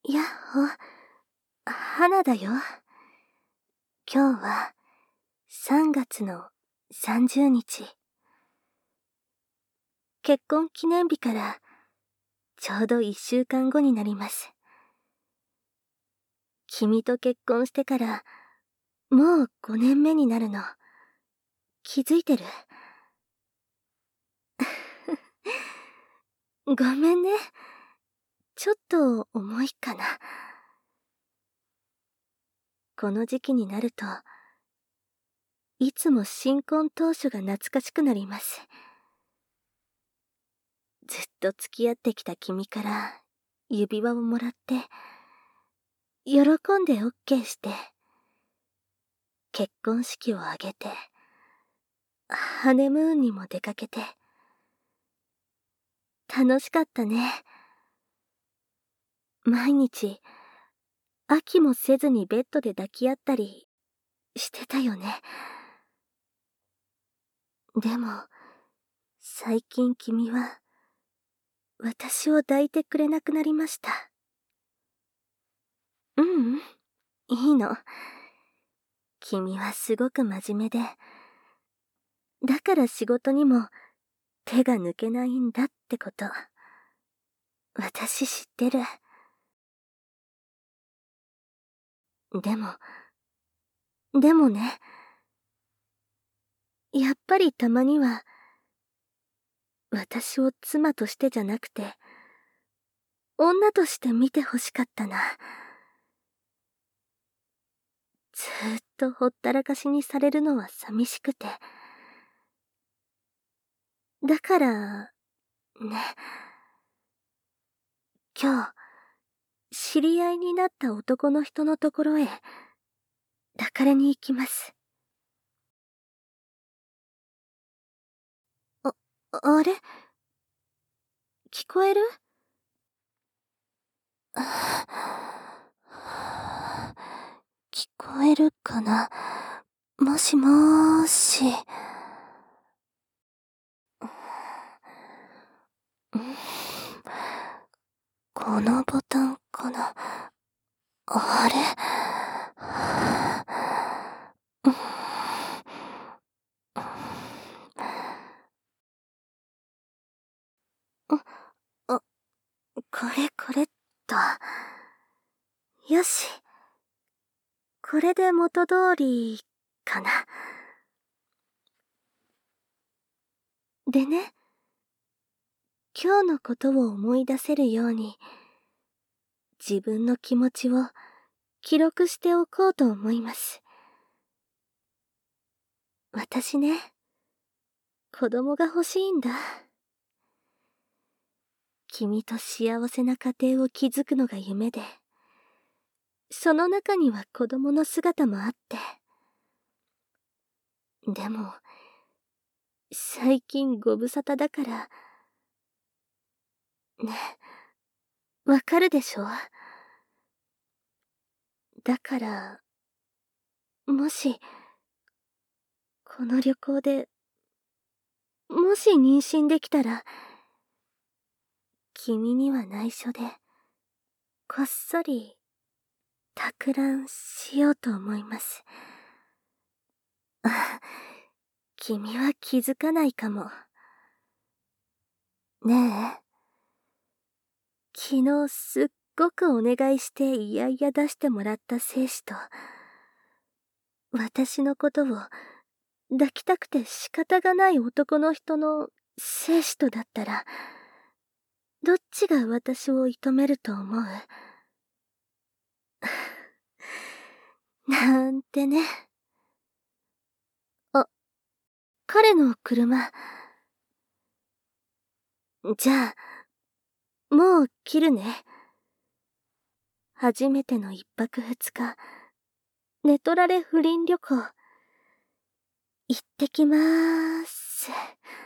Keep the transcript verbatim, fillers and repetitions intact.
やっほ、花だよ。今日はさんがつのさんじゅうにち。結婚記念日からちょうどいっしゅうかんごになります。君と結婚してからもうごねんめになるの。気づいてる？ごめんね。ちょっと重いかな。この時期になると、いつも新婚当初が懐かしくなります。ずっと付き合ってきた君から指輪をもらって、喜んで オーケー して、結婚式を挙げて、ハネムーンにも出かけて、楽しかったね。毎日、飽きもせずにベッドで抱き合ったりしてたよね。でも、最近君は、私を抱いてくれなくなりました。ううん、いいの。君はすごく真面目で、だから仕事にも手が抜けないんだってこと、私知ってる。でも、でもね、やっぱりたまには、私を妻としてじゃなくて、女として見てほしかったな。ずーっとほったらかしにされるのは寂しくて。だから、ね、今日、知り合いになった男の人のところへ、抱かれに行きます。あ、あれ？聞こえる？聞こえるかな？もしもーし。このボタンかな？あれ？あ、これこれっと。よし。これで元通りかな。でね、今日のことを思い出せるように、自分の気持ちを記録しておこうと思います。私ね、子供が欲しいんだ。君と幸せな家庭を築くのが夢で、その中には子供の姿もあって。でも、最近ご無沙汰だから、ね、わかるでしょ？だから、もし、この旅行で、もし妊娠できたら、君には内緒で、こっそり、托卵しようと思います。あ、君は気づかないかも。ねえ、昨日すっごくお願いしていやいや出してもらった精子と、私のことを抱きたくて仕方がない男の人の精子とだったら、どっちが私を射止めると思う？なんてね。あ、彼の車。じゃあ、もう切るね。初めての一泊二日、寝取られ不倫旅行、行ってきまーす。